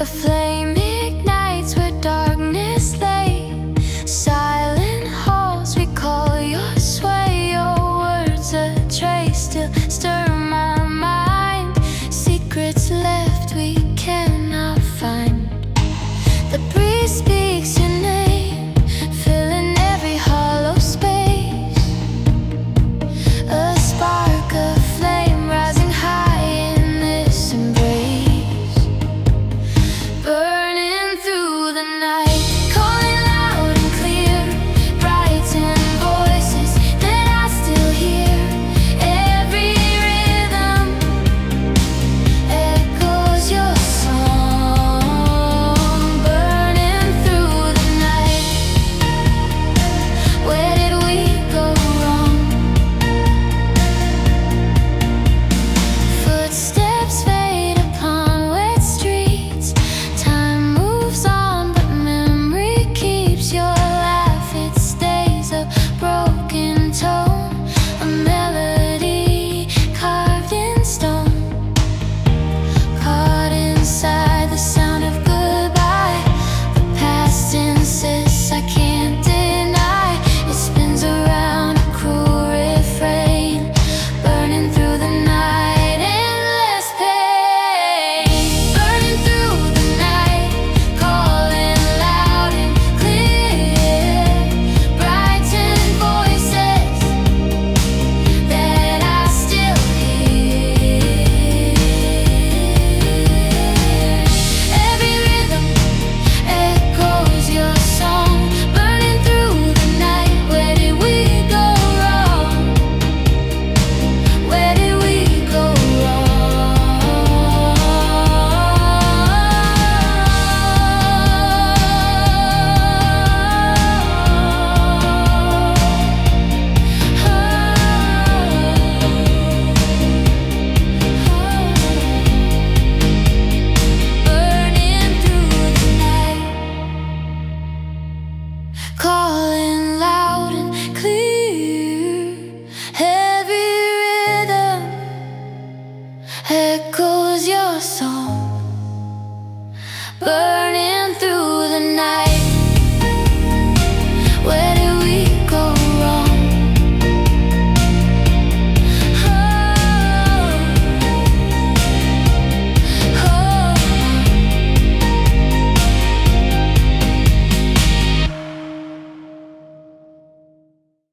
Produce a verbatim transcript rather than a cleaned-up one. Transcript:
A flame ignites where darkness lay. Silent halls recall your sway. Your words a trace still stir my mind. Secrets left we cannot find. The breeze speaks your name, filling every hollow space. A spark of flame rising high in this embrace. Burning through the night, calling loud and clear. Brighten voices that I still hear. Every rhythm echoes your song. Burning through the night. Where did we go wrong? Footsteps fade upon wet streets. Time moves on, but memory keeps your laugh. It stays a broken tone, a melody carved in stone. Caught inside the sound of goodbye. The past insists I can't deny. It spins around a cruel refrain. Burning through the night, endless pain. Burning through the night, calling loud and clear. Brighten voices that I still hear. Every rhythm echoes your song. Burning through the night. Where did we go wrong? Where did we go Burning through the night, calling loud and clear. Every rhythm echoes your song. Burning